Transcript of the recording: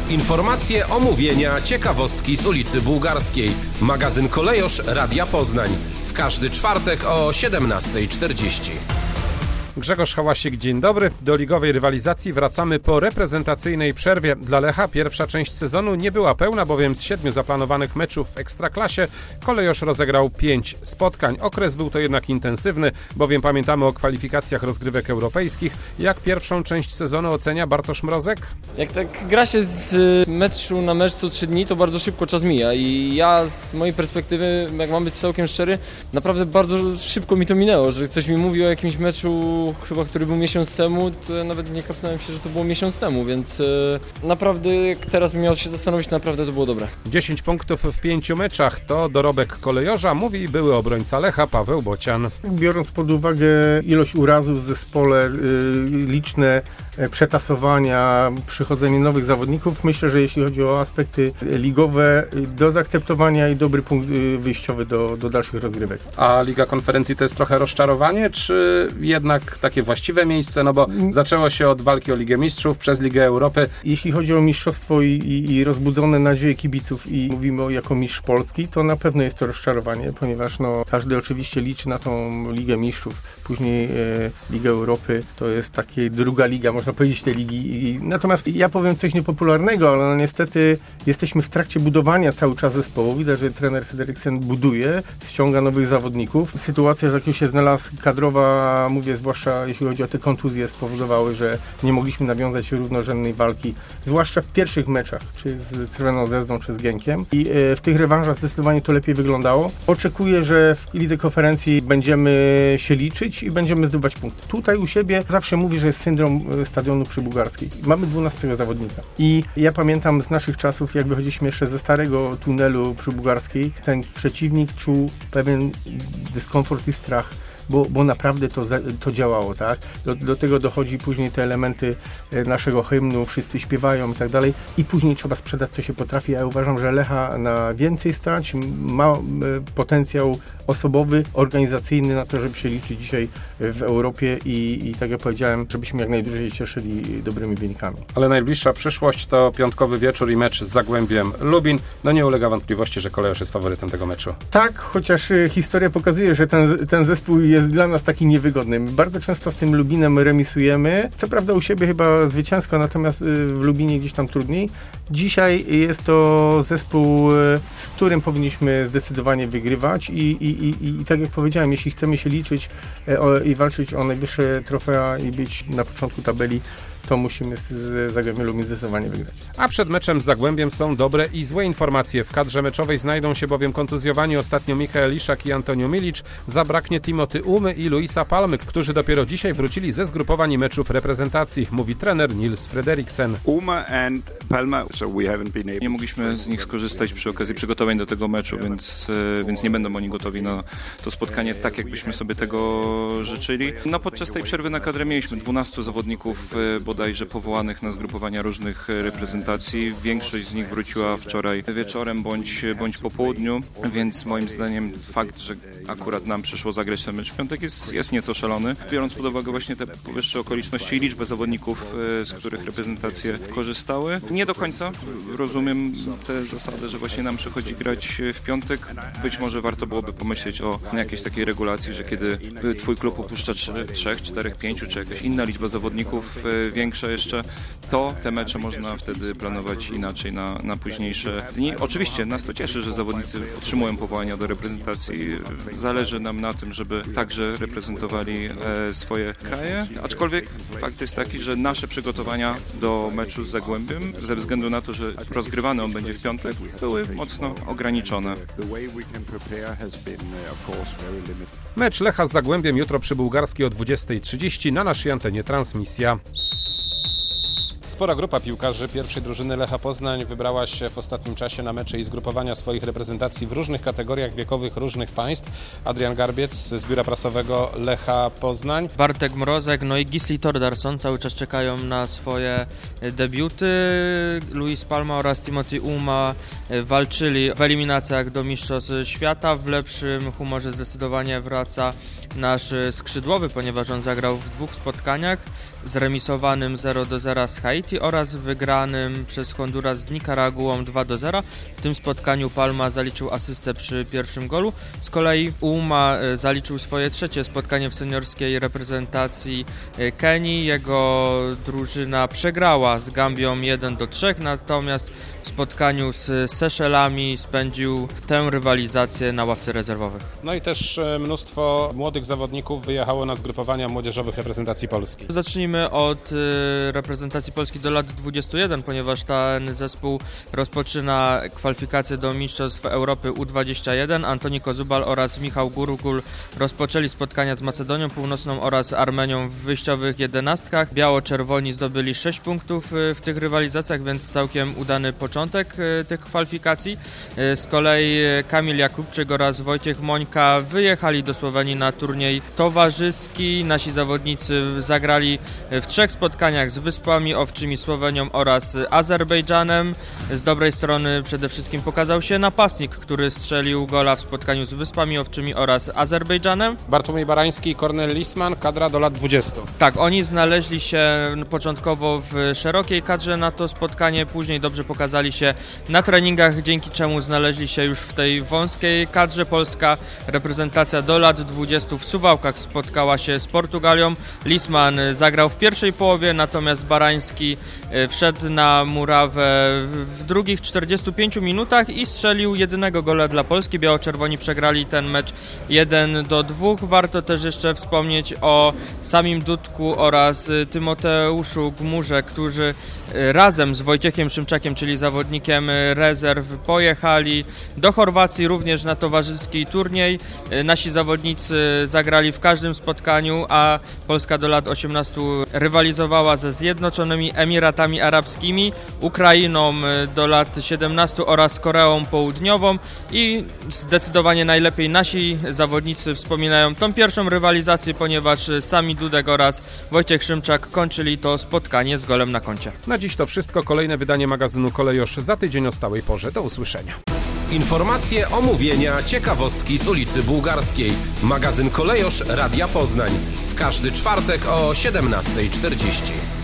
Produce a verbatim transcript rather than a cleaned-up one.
Informacje, omówienia, ciekawostki z ulicy Bułgarskiej. Magazyn Kolejosz Radia Poznań. W każdy czwartek o siedemnasta czterdzieści. Grzegorz Hałasik, dzień dobry. Do ligowej rywalizacji wracamy po reprezentacyjnej przerwie. Dla Lecha pierwsza część sezonu nie była pełna, bowiem z siedmiu zaplanowanych meczów w Ekstraklasie Kolejosz rozegrał pięć spotkań. Okres był to jednak intensywny, bowiem pamiętamy o kwalifikacjach rozgrywek europejskich. Jak pierwszą część sezonu ocenia Bartosz Mrozek? Jak tak gra się z meczu na mecz co trzy dni, to bardzo szybko czas mija i ja z mojej perspektywy, jak mam być całkiem szczery, naprawdę bardzo szybko mi to minęło, że ktoś mi mówi o jakimś meczu chyba, który był miesiąc temu, to ja nawet nie kapnąłem się, że to było miesiąc temu, więc e, naprawdę jak teraz bym miał się zastanowić, naprawdę to było dobre. dziesięć punktów w pięciu meczach to dorobek Kolejorza, mówi były obrońca Lecha Paweł Bocian. Biorąc pod uwagę ilość urazów w zespole, y, liczne przetasowania, przychodzenie nowych zawodników, myślę, że jeśli chodzi o aspekty ligowe, do zaakceptowania i dobry punkt wyjściowy do, do dalszych rozgrywek. A Liga Konferencji to jest trochę rozczarowanie, czy jednak takie właściwe miejsce? No bo zaczęło się od walki o Ligę Mistrzów przez Ligę Europy. Jeśli chodzi o mistrzostwo i, i, i rozbudzone nadzieje kibiców i mówimy o jako mistrz Polski, to na pewno jest to rozczarowanie, ponieważ no, każdy oczywiście liczy na tą Ligę Mistrzów, później e, Ligę Europy, to jest takie druga liga, można powiedzieć, tej ligi. I, natomiast ja powiem coś niepopularnego, ale no, niestety jesteśmy w trakcie budowania cały czas zespołu. Widać, że trener Frederiksen buduje, ściąga nowych zawodników. Sytuacja, z jaką się znalazł kadrowa, mówię, zwłaszcza jeśli chodzi o te kontuzje, spowodowały, że nie mogliśmy nawiązać równorzędnej walki, zwłaszcza w pierwszych meczach, czy z Crveną Zvezdą, czy z Genkiem. I e, w tych rewanżach zdecydowanie to lepiej wyglądało. Oczekuję, że w Lidze Konferencji będziemy się liczyć i będziemy zdobywać punkty. Tutaj u siebie zawsze mówi, że jest syndrom stadionu przy Bułgarskiej. Mamy dwunastego zawodnika. I ja pamiętam z naszych czasów, jak wychodziliśmy jeszcze ze starego tunelu przy Bułgarskiej, ten przeciwnik czuł pewien dyskomfort i strach, bo, bo naprawdę to, to działało, tak? Do, do tego dochodzi później te elementy naszego hymnu, wszyscy śpiewają i tak dalej i później trzeba sprzedać, co się potrafi. Ja uważam, że Lecha na więcej stać, ma potencjał osobowy, organizacyjny na to, żeby się liczyć dzisiaj w Europie i, i tak jak powiedziałem, żebyśmy jak najdłużej się cieszyli dobrymi wynikami. Ale najbliższa przyszłość to piątkowy wieczór i mecz z Zagłębiem Lubin. No nie ulega wątpliwości, że Kolejosz jest faworytem tego meczu. Tak, chociaż historia pokazuje, że ten, ten zespół jest dla nas taki niewygodny. My bardzo często z tym Lubinem remisujemy. Co prawda u siebie chyba zwycięsko, natomiast w Lubinie gdzieś tam trudniej. Dzisiaj jest to zespół, z którym powinniśmy zdecydowanie wygrywać i, i, i, i tak jak powiedziałem, jeśli chcemy się liczyć o, i walczyć o najwyższe trofea i być na początku tabeli, to musimy z Zagłębiem Lubin zdecydowanie wygrać. A przed meczem z Zagłębiem są dobre i złe informacje. W kadrze meczowej znajdą się bowiem kontuzjowani ostatnio Michael Liszak i Antonio Milic. Zabraknie Timothy Umy i Luisa Palmy, którzy dopiero dzisiaj wrócili ze zgrupowań i meczów reprezentacji, mówi trener Nils Frederiksen. Nie mogliśmy z nich skorzystać przy okazji przygotowań do tego meczu, więc, więc nie będą oni gotowi na to spotkanie tak, jakbyśmy sobie tego życzyli. No podczas tej przerwy na kadrę mieliśmy dwunastu zawodników bodajże powołanych na zgrupowania różnych reprezentacji. Większość z nich wróciła wczoraj wieczorem bądź, bądź po południu, więc moim zdaniem fakt, że akurat nam przyszło zagrać ten mecz w piątek jest, jest nieco szalony, biorąc pod uwagę właśnie te powyższe okoliczności i liczbę zawodników, z których reprezentacje korzystały. Nie do końca rozumiem tę zasadę, że właśnie nam przychodzi grać w piątek. Być może warto byłoby pomyśleć o jakiejś takiej regulacji, że kiedy twój klub opuszcza trzech, czterech, pięciu, czy jakaś inna liczba zawodników większa jeszcze, to te mecze można wtedy planować inaczej na, na późniejsze dni. Oczywiście nas to cieszy, że zawodnicy otrzymują powołania do reprezentacji. Zależy nam na tym, żeby także reprezentowali e, swoje kraje, aczkolwiek fakt jest taki, że nasze przygotowania do meczu z Zagłębiem, ze względu na to, że rozgrywany on będzie w piątek, były mocno ograniczone. Mecz Lecha z Zagłębiem jutro przy Bułgarskiej o dwudziesta trzydzieści, na naszej antenie transmisja. Spora grupa piłkarzy pierwszej drużyny Lecha Poznań wybrała się w ostatnim czasie na mecze i zgrupowania swoich reprezentacji w różnych kategoriach wiekowych różnych państw. Adrian Garbiec z biura prasowego Lecha Poznań. Bartek Mrozek, no i Gisli Thordarson cały czas czekają na swoje debiuty. Luis Palma oraz Timothy Uma walczyli w eliminacjach do Mistrzostw Świata. W lepszym humorze zdecydowanie wraca nasz skrzydłowy, ponieważ on zagrał w dwóch spotkaniach, zremisowanym zero do zera z Haiti oraz wygranym przez Honduras z Nikaraguą dwa do zera. W tym spotkaniu Palma zaliczył asystę przy pierwszym golu. Z kolei Ouma zaliczył swoje trzecie spotkanie w seniorskiej reprezentacji Kenii. Jego drużyna przegrała z Gambią jeden do trzech, natomiast w spotkaniu z Seszelami spędził tę rywalizację na ławce rezerwowych. No i też mnóstwo młodych zawodników wyjechało na zgrupowania młodzieżowych reprezentacji Polski. Zacznijmy od reprezentacji Polski do lat dwudziestu jeden, ponieważ ten zespół rozpoczyna kwalifikacje do Mistrzostw Europy U dwadzieścia jeden. Antoni Kozubal oraz Michał Gurgul rozpoczęli spotkania z Macedonią Północną oraz Armenią w wyjściowych jedenastkach. Biało-czerwoni zdobyli sześć punktów w tych rywalizacjach, więc całkiem udany początek tych kwalifikacji. Z kolei Kamil Jakubczyk oraz Wojciech Mońka wyjechali do Słowenii na turniej towarzyski. Nasi zawodnicy zagrali w trzech spotkaniach z Wyspami Owczymi, Słowenią oraz Azerbejdżanem. Z dobrej strony przede wszystkim pokazał się napastnik, który strzelił gola w spotkaniu z Wyspami Owczymi oraz Azerbejdżanem. Bartłomiej Barański i Kornel Lisman, kadra do lat dwudziestu. Tak, oni znaleźli się początkowo w szerokiej kadrze na to spotkanie, później dobrze pokazali się na treningach, dzięki czemu znaleźli się już w tej wąskiej kadrze. Polska reprezentacja do lat dwudziestu w Suwałkach spotkała się z Portugalią. Lisman zagrał w pierwszej połowie, natomiast Barański wszedł na murawę w drugich czterdziestu pięciu minutach i strzelił jedynego gola dla Polski. Biało-czerwoni przegrali ten mecz jeden do dwóch. Warto też jeszcze wspomnieć o Samim Dudku oraz Tymoteuszu Gmurze, którzy razem z Wojciechem Szymczakiem, czyli zawodnikiem rezerw, pojechali do Chorwacji również na towarzyski turniej. Nasi zawodnicy zagrali w każdym spotkaniu, a Polska do lat osiemnastu rywalizowała ze Zjednoczonymi Emiratami Arabskimi, Ukrainą do lat siedemnastu oraz Koreą Południową i zdecydowanie najlepiej nasi zawodnicy wspominają tą pierwszą rywalizację, ponieważ Sami Dudek oraz Wojciech Szymczak kończyli to spotkanie z golem na koncie. Na dziś to wszystko. Kolejne wydanie magazynu Kolejosz za tydzień o stałej porze. Do usłyszenia. Informacje, omówienia, ciekawostki z ulicy Bułgarskiej. Magazyn Kolejosz Radia Poznań. W każdy czwartek o siedemnasta czterdzieści.